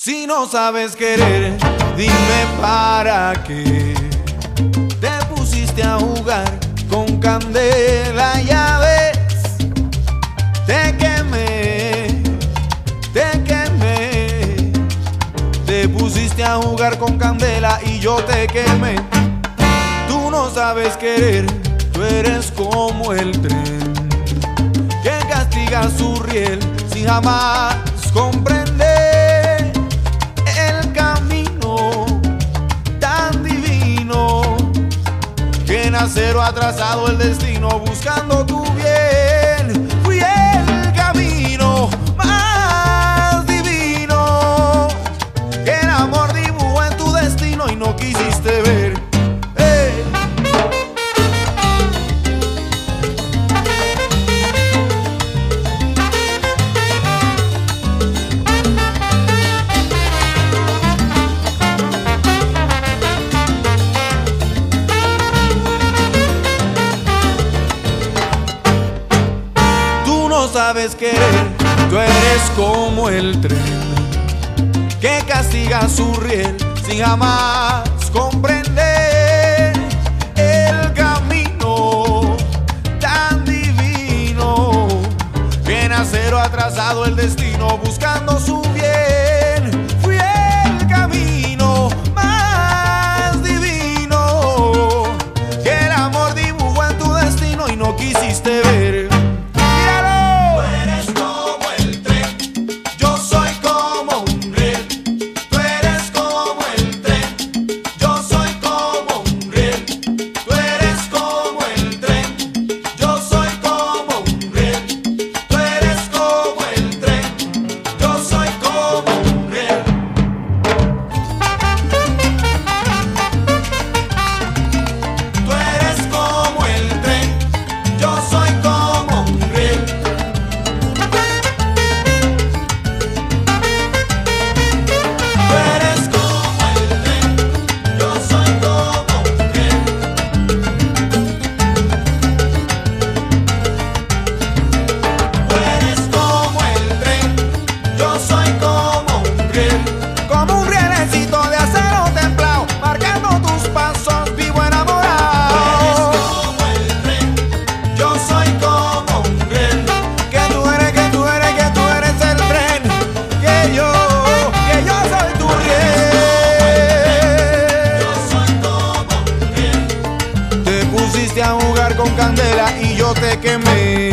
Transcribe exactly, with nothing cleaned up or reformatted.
Si no sabes querer, dime para qué te pusiste a jugar con candela. Ya ves, te quemé, te quemé. Te pusiste a jugar con candela y yo te quemé. Tú no sabes querer, tú eres como el tren que castiga su riel sin jamás comprender el camino tan divino que en acero ha trazado el destino buscando tu bien. Fui el camino más divino que el amor dibujó en tu destino y no quisiste ver. Sabes querer, tú eres como el tren que castiga su riel sin jamás comprender el camino tan divino que en acero ha trazado el destino buscando su bien. Fui el camino más divino que el amor dibujó en tu destino y no quisiste ver. A jugar con candela y yo te quemé.